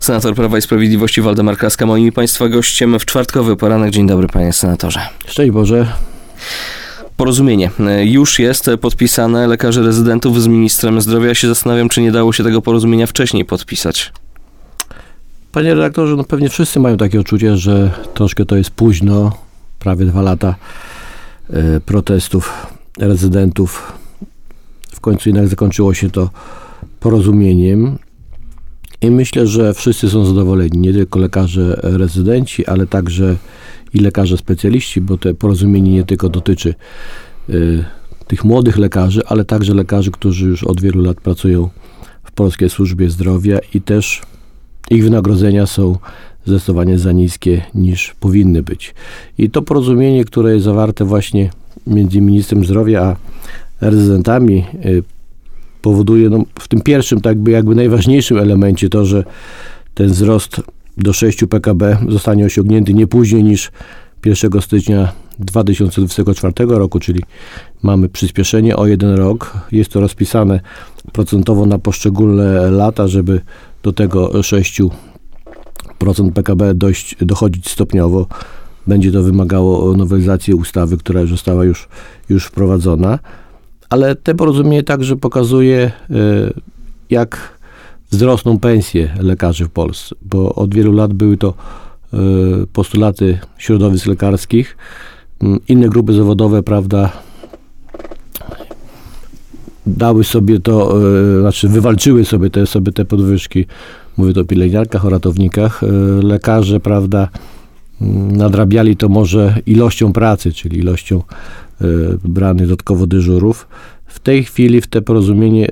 Senator Prawa i Sprawiedliwości Waldemar Kraska, moim i Państwa gościem w czwartkowy poranek. Dzień dobry, panie senatorze. Szczęść Boże. Porozumienie już jest podpisane lekarzy rezydentów z ministrem zdrowia. Ja się zastanawiam, czy nie dało się tego porozumienia wcześniej podpisać. Panie redaktorze, no pewnie wszyscy mają takie odczucie, że troszkę to jest późno. Prawie 2 lata protestów rezydentów. W końcu jednak zakończyło się to porozumieniem. I myślę, że wszyscy są zadowoleni. Nie tylko lekarze rezydenci, ale także i lekarze specjaliści, bo to porozumienie nie tylko dotyczy tych młodych lekarzy, ale także lekarzy, którzy już od wielu lat pracują w polskiej służbie zdrowia i też ich wynagrodzenia są zdecydowanie za niskie niż powinny być. I to porozumienie, które jest zawarte właśnie między ministrem zdrowia a rezydentami, powoduje w tym pierwszym, tak jakby najważniejszym elemencie to, że ten wzrost do 6 PKB zostanie osiągnięty nie później niż 1 stycznia 2024 roku, czyli mamy przyspieszenie o 1 rok. Jest to rozpisane procentowo na poszczególne lata, żeby do tego 6% PKB dochodzić stopniowo. Będzie to wymagało nowelizacji ustawy, która już została już wprowadzona. Ale te porozumienie także pokazuje, jak wzrosną pensje lekarzy w Polsce, bo od wielu lat były to postulaty środowisk lekarskich. Inne grupy zawodowe, prawda, dały sobie to, wywalczyły sobie te podwyżki. Mówię to o pielęgniarkach, o ratownikach. Lekarze, prawda, nadrabiali to może ilością pracy, czyli ilością branych dodatkowo dyżurów. W tej chwili w te porozumienie,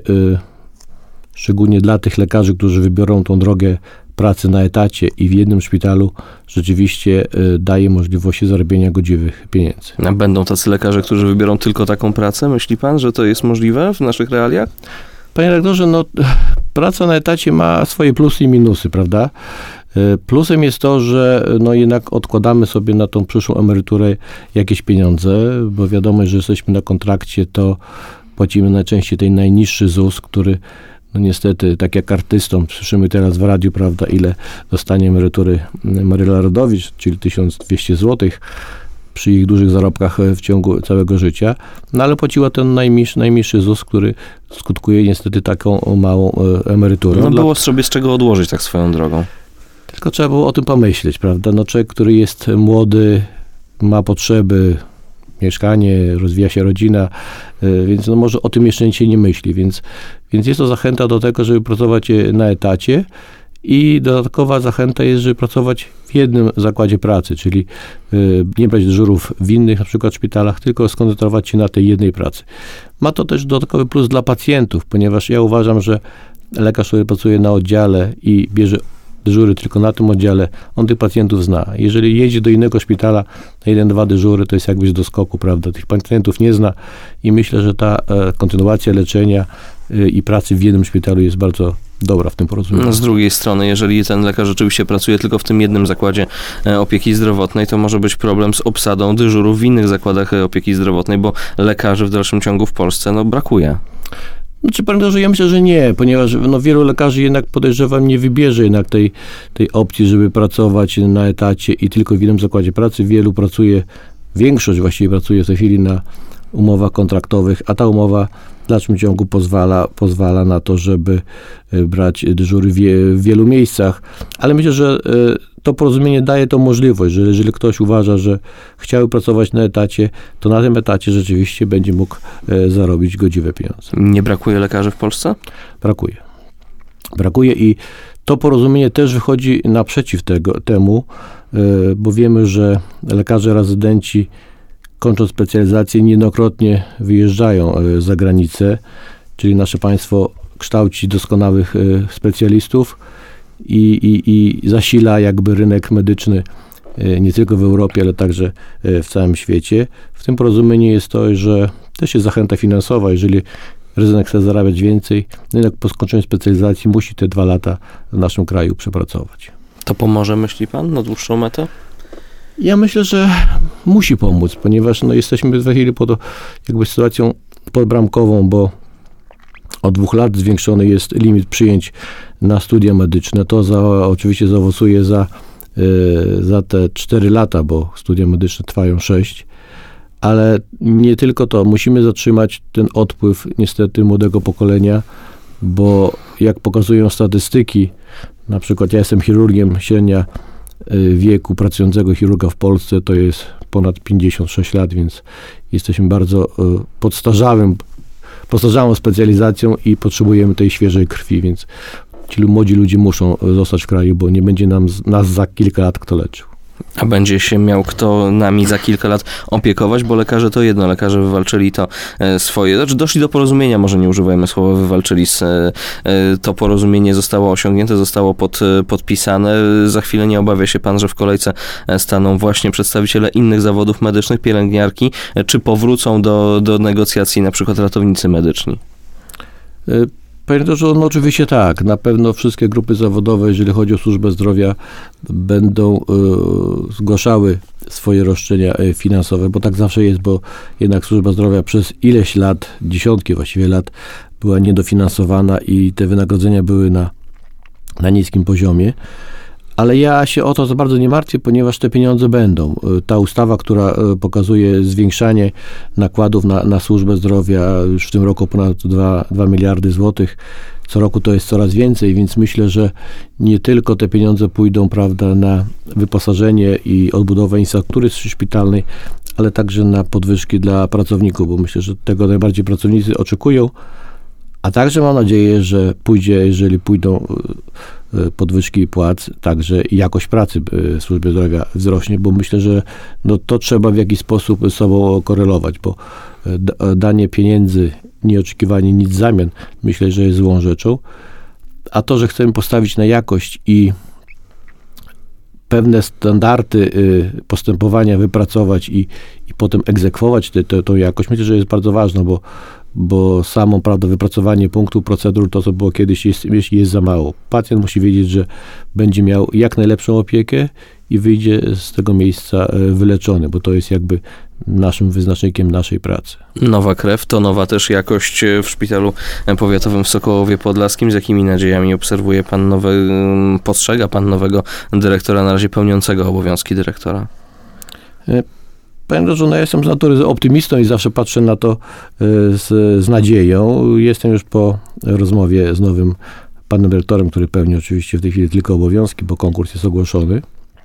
szczególnie dla tych lekarzy, którzy wybiorą tą drogę pracy na etacie i w jednym szpitalu, rzeczywiście daje możliwości zarobienia godziwych pieniędzy. A będą tacy lekarze, którzy wybiorą tylko taką pracę? Myśli pan, że to jest możliwe w naszych realiach? Panie redaktorze, praca na etacie ma swoje plusy i minusy, prawda? Plusem jest to, że jednak odkładamy sobie na tą przyszłą emeryturę jakieś pieniądze, bo wiadomo, że jesteśmy na kontrakcie, to płacimy najczęściej ten najniższy ZUS, który niestety, tak jak artystom, słyszymy teraz w radiu, prawda, ile dostanie emerytury Maryla Rodowicz, czyli 1200 zł przy ich dużych zarobkach w ciągu całego życia, ale płaciła ten najniższy ZUS, który skutkuje niestety taką małą emeryturą. Było sobie z czego odłożyć tak swoją drogą. Tylko trzeba było o tym pomyśleć, prawda? Człowiek, który jest młody, ma potrzeby, mieszkanie, rozwija się rodzina, więc może o tym jeszcze się nie myśli, więc jest to zachęta do tego, żeby pracować na etacie i dodatkowa zachęta jest, żeby pracować w jednym zakładzie pracy, czyli nie brać dyżurów w innych na przykład szpitalach, tylko skoncentrować się na tej jednej pracy. Ma to też dodatkowy plus dla pacjentów, ponieważ ja uważam, że lekarz, który pracuje na oddziale i bierze dyżury tylko na tym oddziale, on tych pacjentów zna. Jeżeli jedzie do innego szpitala na 1-2 dyżury, to jest jakbyś do skoku, prawda? Tych pacjentów nie zna i myślę, że ta kontynuacja leczenia i pracy w jednym szpitalu jest bardzo dobra w tym porozumieniu. Z drugiej strony, jeżeli ten lekarz rzeczywiście pracuje tylko w tym jednym zakładzie opieki zdrowotnej, to może być problem z obsadą dyżurów w innych zakładach opieki zdrowotnej, bo lekarzy w dalszym ciągu w Polsce brakuje. Ja myślę, że nie, ponieważ wielu lekarzy jednak, podejrzewam, nie wybierze jednak tej opcji, żeby pracować na etacie i tylko w jednym zakładzie pracy. Większość właściwie pracuje w tej chwili na umowach kontraktowych, a ta umowa w dalszym ciągu pozwala na to, żeby brać dyżury w wielu miejscach. Ale myślę, że to porozumienie daje tą możliwość, że jeżeli ktoś uważa, że chciałby pracować na etacie, to na tym etacie rzeczywiście będzie mógł zarobić godziwe pieniądze. Nie brakuje lekarzy w Polsce? Brakuje i to porozumienie też wychodzi naprzeciw temu, bo wiemy, że lekarze rezydenci kończąc specjalizację niejednokrotnie wyjeżdżają za granicę, czyli nasze państwo kształci doskonałych specjalistów i zasila jakby rynek medyczny nie tylko w Europie, ale także w całym świecie. W tym porozumieniu jest to, że też jest zachęta finansowa. Jeżeli rezydent chce zarabiać więcej, jednak po skończeniu specjalizacji musi te 2 lata w naszym kraju przepracować. To pomoże, myśli pan, na dłuższą metę? Ja myślę, że musi pomóc, ponieważ jesteśmy w tej chwili pod sytuacją podbramkową, bo od 2 lat zwiększony jest limit przyjęć na studia medyczne. To oczywiście zaowocuje za te 4 lata, bo studia medyczne trwają 6. Ale nie tylko to. Musimy zatrzymać ten odpływ niestety młodego pokolenia, bo jak pokazują statystyki, na przykład ja jestem chirurgiem, średnia wieku pracującego chirurga w Polsce to jest ponad 56 lat, więc jesteśmy bardzo podstarzałą specjalizacją i potrzebujemy tej świeżej krwi, więc ci młodzi ludzie muszą zostać w kraju, bo nie będzie nas za kilka lat kto leczył. A będzie się miał kto nami za kilka lat opiekować, bo lekarze to jedno, lekarze wywalczyli to swoje, znaczy doszli do porozumienia, może nie używajmy słowa wywalczyli, to porozumienie zostało osiągnięte, zostało podpisane. Za chwilę nie obawia się pan, że w kolejce staną właśnie przedstawiciele innych zawodów medycznych, pielęgniarki, czy powrócą do negocjacji na przykład ratownicy medyczni? Panie doktorze, no oczywiście tak. Na pewno wszystkie grupy zawodowe, jeżeli chodzi o służbę zdrowia, będą zgłaszały swoje roszczenia finansowe, bo tak zawsze jest, bo jednak służba zdrowia przez ileś lat, dziesiątki właściwie lat, była niedofinansowana i te wynagrodzenia były na niskim poziomie. Ale ja się o to za bardzo nie martwię, ponieważ te pieniądze będą. Ta ustawa, która pokazuje zwiększanie nakładów na służbę zdrowia, już w tym roku ponad 2 miliardy złotych, co roku to jest coraz więcej, więc myślę, że nie tylko te pieniądze pójdą, prawda, na wyposażenie i odbudowę infrastruktury szpitalnej, ale także na podwyżki dla pracowników, bo myślę, że tego najbardziej pracownicy oczekują, a także mam nadzieję, że jeżeli pójdą podwyżki płac, także jakość pracy w służbie zdrowia wzrośnie, bo myślę, że to trzeba w jakiś sposób ze sobą korelować, bo danie pieniędzy, nieoczekiwanie nic w zamian, myślę, że jest złą rzeczą. A to, że chcemy postawić na jakość i pewne standardy postępowania wypracować i potem egzekwować tę jakość, myślę, że jest bardzo ważne, bo samo, prawda, wypracowanie punktów, procedur, to co było kiedyś, jest za mało. Pacjent musi wiedzieć, że będzie miał jak najlepszą opiekę i wyjdzie z tego miejsca wyleczony, bo to jest jakby naszym wyznacznikiem naszej pracy. Nowa krew to nowa też jakość w szpitalu powiatowym w Sokołowie Podlaskim. Z jakimi nadziejami postrzega pan nowego dyrektora, na razie pełniącego obowiązki dyrektora? Panie doktorze, ja jestem z natury optymistą i zawsze patrzę na to z nadzieją. Jestem już po rozmowie z nowym panem dyrektorem, który pełni oczywiście w tej chwili tylko obowiązki, bo konkurs jest ogłoszony.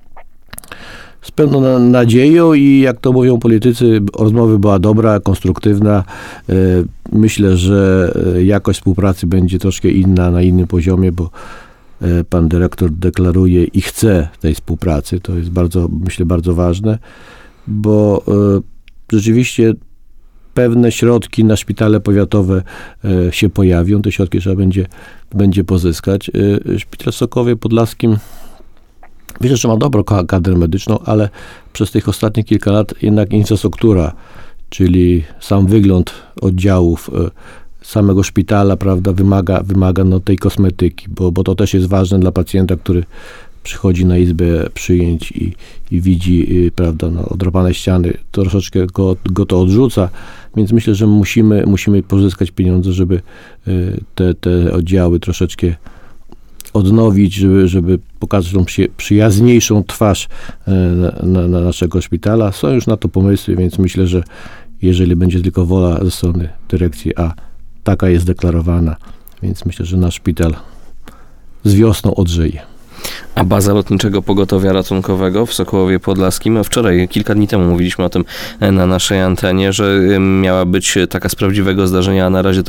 Z pełną nadzieją i jak to mówią politycy, rozmowa była dobra, konstruktywna. Myślę, że jakość współpracy będzie troszkę inna, na innym poziomie, bo pan dyrektor deklaruje i chce tej współpracy. To jest bardzo, myślę, bardzo ważne, bo rzeczywiście pewne środki na szpitale powiatowe się pojawią. Te środki trzeba będzie pozyskać. Szpital w Sokołowie Podlaskim, wiecie, że ma dobrą kadrę medyczną, ale przez tych ostatnich kilka lat jednak infrastruktura, czyli sam wygląd oddziałów, samego szpitala, prawda, wymaga tej kosmetyki, bo to też jest ważne dla pacjenta, który przychodzi na izbę przyjęć i widzi, prawda, odrapane ściany, troszeczkę go to odrzuca, więc myślę, że musimy pozyskać pieniądze, żeby te oddziały troszeczkę odnowić, żeby pokazać tą przyjaźniejszą twarz na naszego szpitala. Są już na to pomysły, więc myślę, że jeżeli będzie tylko wola ze strony dyrekcji, a taka jest deklarowana, więc myślę, że nasz szpital z wiosną odżyje. A baza lotniczego pogotowia ratunkowego w Sokołowie Podlaskim, wczoraj, kilka dni temu mówiliśmy o tym na naszej antenie, że miała być taka z prawdziwego zdarzenia, a na razie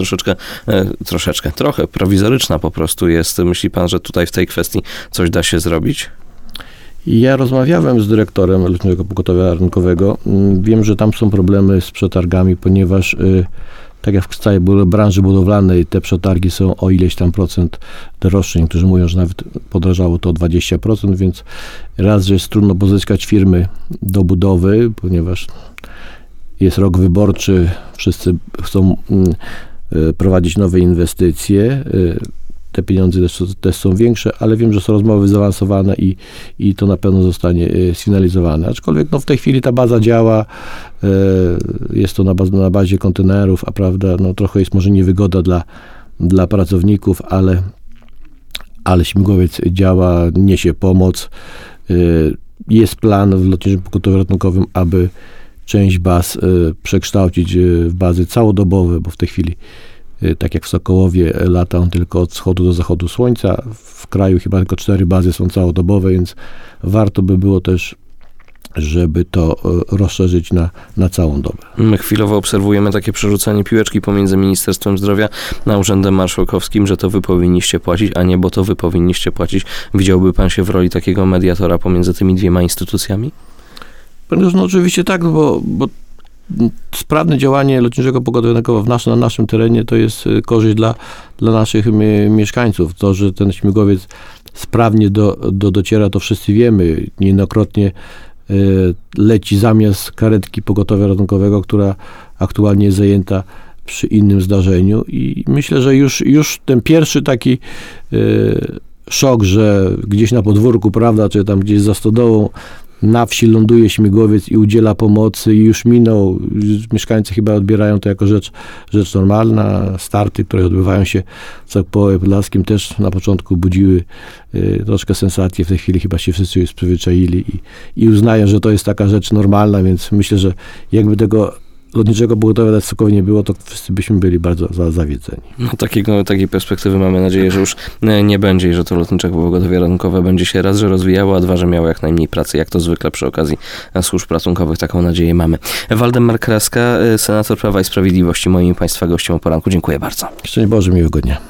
trochę prowizoryczna po prostu jest. Myśli pan, że tutaj w tej kwestii coś da się zrobić? Ja rozmawiałem z dyrektorem lotniczego pogotowia ratunkowego. Wiem, że tam są problemy z przetargami, ponieważ tak jak w całej branży budowlanej, te przetargi są o ileś tam procent droższe. Niektórzy mówią, że nawet podrażało to o 20%, więc raz, że jest trudno pozyskać firmy do budowy, ponieważ jest rok wyborczy, wszyscy chcą prowadzić nowe inwestycje. Te pieniądze też są większe, ale wiem, że są rozmowy zaawansowane i to na pewno zostanie sfinalizowane. Aczkolwiek w tej chwili ta baza działa, jest to na bazie kontenerów, a prawda, trochę jest może niewygoda dla pracowników, ale śmigłowiec działa, niesie pomoc. Jest plan w Lotniczym Pogotowiu Ratunkowym, aby część baz przekształcić w bazy całodobowe, bo w tej chwili, tak jak w Sokołowie, lata on tylko od wschodu do zachodu słońca. W kraju chyba tylko 4 bazy są całodobowe, więc warto by było też, żeby to rozszerzyć na całą dobę. My chwilowo obserwujemy takie przerzucanie piłeczki pomiędzy Ministerstwem Zdrowia a Urzędem Marszałkowskim, że to wy powinniście płacić, a nie, bo to wy powinniście płacić. Widziałby pan się w roli takiego mediatora pomiędzy tymi dwiema instytucjami? No oczywiście tak, bo sprawne działanie Lotniczego Pogotowia Ratunkowego na naszym terenie to jest korzyść dla naszych mieszkańców. To, że ten śmigłowiec sprawnie dociera, to wszyscy wiemy. Niejednokrotnie leci zamiast karetki pogotowia ratunkowego, która aktualnie jest zajęta przy innym zdarzeniu i myślę, że już ten pierwszy taki szok, że gdzieś na podwórku, prawda, czy tam gdzieś za stodołą na wsi ląduje śmigłowiec i udziela pomocy i już minął. Mieszkańcy chyba odbierają to jako rzecz normalna. Starty, które odbywają się w Sokołowie Podlaskim, też na początku budziły troszkę sensację. W tej chwili chyba się wszyscy już przyzwyczaili i uznają, że to jest taka rzecz normalna, więc myślę, że jakby tego Lotniczego Pogotowia w Sokołowie nie było, to wszyscy byśmy byli bardzo zawiedzeni. No, takiej perspektywy mamy nadzieję, że już nie będzie i że to Lotnicze Pogotowie Ratunkowe będzie się raz, że rozwijało, a dwa, że miało jak najmniej pracy, jak to zwykle przy okazji służb ratunkowych. Taką nadzieję mamy. Waldemar Kraska, senator Prawa i Sprawiedliwości, moim Państwa gościem o poranku. Dziękuję bardzo. Szczęść Boże, miłego dnia.